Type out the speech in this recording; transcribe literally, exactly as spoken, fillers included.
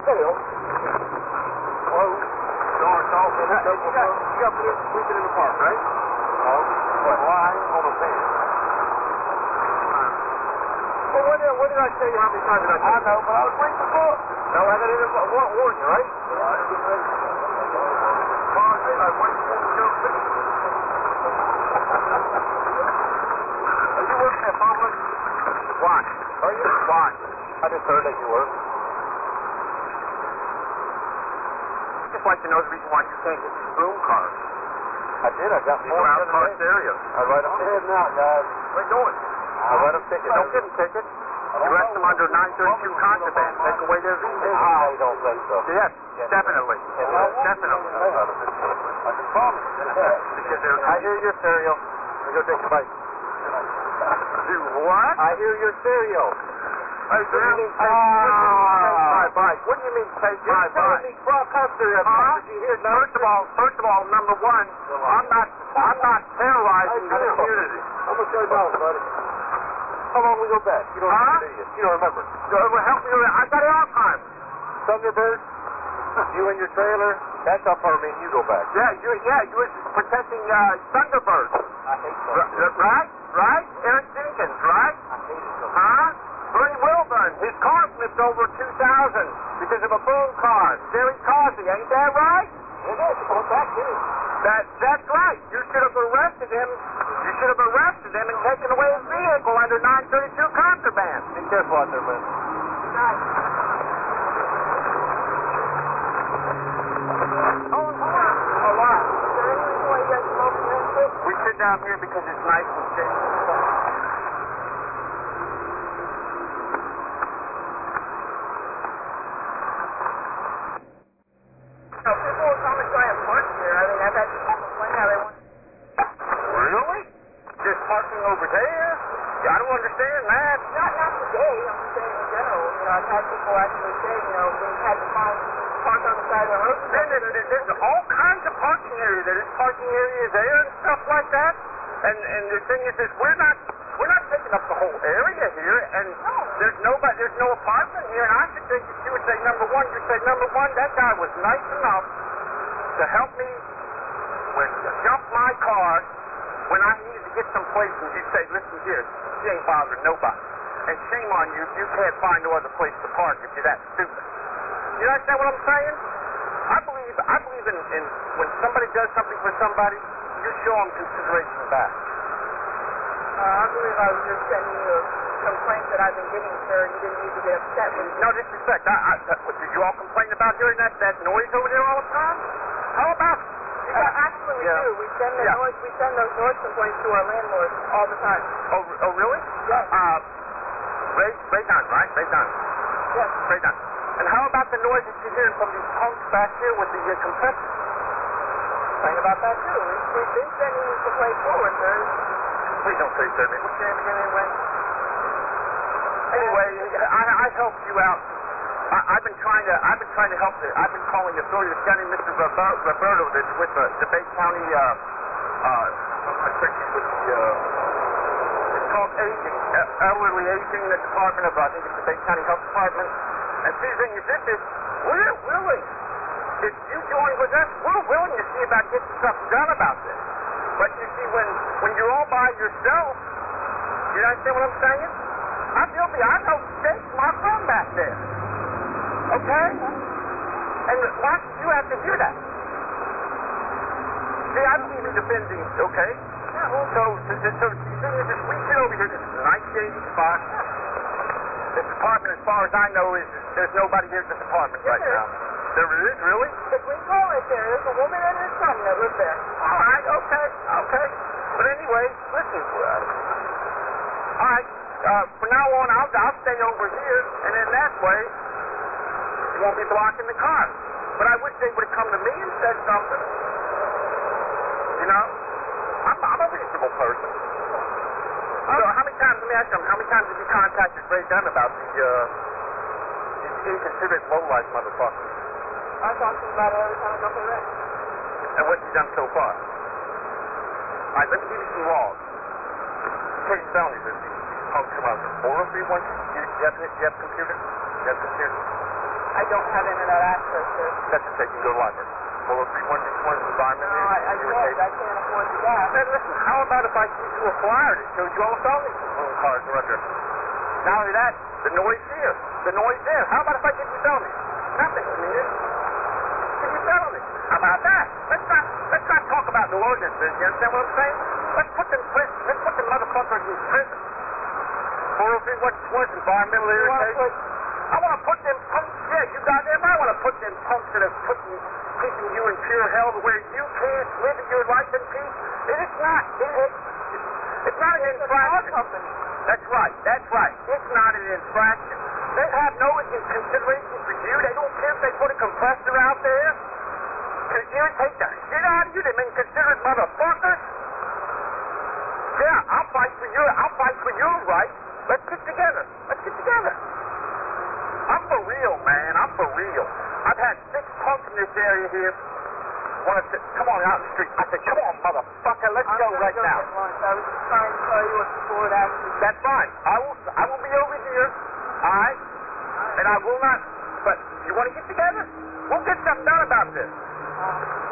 Dale. Close. Darn off in the You got, you got police sleeping in the park, right? No. But lying on a bed. Well, when did, when did I tell you how many times did I tell I you? know, but I was reading the book. No, I got to warn, warn you, right? Right. Come on, I wait for the young people. Are you working at Publix? Why? Are you? Why? I just heard that you were. I'd just like to know the reason why you can't get these boom cars. I did. I got These four are out in car the day. stereo. I write them ticket now, guys. Where you going? I write them ticket. Don't give them tickets. You arrest them under nine thirty-two contraband. Take away their vehicle. I don't think so. Yes, definitely. Definitely. I can promise you. Because they're, I hear your stereo. Let me go take a bite. You what? I hear your stereo. Hey, What do you mean, take, Ah. what do you mean, take my bike? What do you mean take You're my telling bike? me Brock Custer has Huh? property here now. First of all, first of all, number one, I'm not, I'm not terrorizing the community. I'm gonna show you down, buddy. How long we go back? You don't Huh? remember, you don't remember. So it will help me. I got it all time. Thunderbird, you and your trailer, that's how far me and you go back. Yeah, you, yeah, you was protecting uh, Thunderbird. I hate R- Thunderbird. right? Right? Eric Jenkins, right? I hate it. Huh? Bernie Wilburn, his car flipped over two thousand because of a boom car. Jerry Causey, ain't that right? It is. Going back in it. That, that's right. You should have arrested him. You should have arrested him and taken away his vehicle under nine thirty-two contraband. Be careful out there, man. Oh, hold on. A lot. Is there any reason why you guys come over here and sit? We sit down here because it's nice and shady. No, people will come and try and park here. I mean, I've had people complain how they want. Really? Just parking over there? Yeah, I don't understand that. Not not today, I'm just saying in general. You know, I've had people actually say, you know, we've had to find park on the side of the road. Then there, there, there's all kinds of parking areas. There's parking areas there and stuff like that. And and the thing is, is we're not we're not taking up the whole area here, and there's nobody, there's no apartment here. And I should think that you would say number one. You say number one. That guy was nice enough to help me when jump my car when I needed to get someplace, and you'd say, listen here, she ain't bothering nobody. And shame on you if you can't find no other place to park if you're that stupid. You understand what I'm saying? I believe I believe in, in when somebody does something for somebody, you show them consideration back. Uh, I believe I was just sending you a complaint that I've been getting, sir. You didn't need to get upset with me. No disrespect. I, I, that, what, did you all complain about hearing that, that noise over there all the time? How about Uh, actually, we yeah. do. We send the Yeah. noise. We send those noise complaints to our landlords all the time. Oh, oh really? Yes. Uh, Ray, Ray Dunn, right? Ray Dunn. Yes. Ray Dunn. And how about the noise that you're hearing from these punks back here with the uh, compressor? Complain about that too. We, we've been sending these complaints forward, sir. Please don't say sir. What's your name again anyway? Anyway, I, I helped you out. I, I've been trying to. I've been trying to help. The, I've been calling the authorities. This guy named Mister Roberto, Roberto that's with the, the Bay County. Uh, uh, I think he's with the. Uh, it's called aging, uh, elderly aging. The Department of. I think it's the Bay County Health Department. And see, the thing is, this is we're willing. If you join with us, we're willing to see about getting something done about this. But you see, when when you're all by yourself, you understand what I'm saying? I'm guilty. I know Jake, my friend back there. Okay? And why should you have to do that? See, I believe in defending, okay? Yeah, well, So, so, so, so the thing is, is we sit over here, this is a nice shady spot. This apartment, as far as I know, is there's nobody here at this apartment right Yes, there now. There is, really? if we call it there, there's a woman and her son that live there. All right, okay, okay. But anyway, listen. All right, uh, from now on, I'll, I'll stay over here, and in that way, you won't be blocking the car. But I wish they would have come to me and said something. You know? I'm, I'm a reasonable person. So how many times, let me ask you, how many times have you contacted Ray Dunn about the, uh, these inconsiderate low-life motherfuckers? I talk to him about it every time I go for rent. And what's he done so far? All right, let me give you some laws. Case felonies, these, these punks come out with four oh three one. You, you, have, you have a computer? You have a computer? I don't have internet access here. That's the thing. You can go to the library. four oh three, one six one is environment. No, I, I can't. I can't afford the gas. Then listen, how about if I give you a flyer that shows you all the felony cars are under? Not only that, the noise here. The noise there. How about if I give you felonies? Nothing, I mean, give you felonies. How about that? Let's not, let's not talk about the ordinances, you understand what I'm saying? Let's put them, let's put them motherfuckers in prison. four oh three, one six one is environmental irritation. I want to put them punks, yeah, you goddamn right I want to put them punks that are putting, keeping you in pure hell where you can't live your life in peace. And it's not, it, it, it's not an infraction. That's right, that's right. It's not an infraction. They have no consideration for you. They don't care if they put a compressor out there to irritate the shit out of you. They mean considerate motherfuckers. Yeah, I'll fight for your, I'll fight for your right. Let's get together. Let's get together. I'm for real, man. I'm for real. I've had six punks in this area here. Want to come on out in the street. I said, come on, motherfucker, let's I'm go right go now. I was just trying to tell you what the board actually. That's fine. I will. I will be over here. All right. And I will not. But you want to get together? We'll get something done about this. Uh,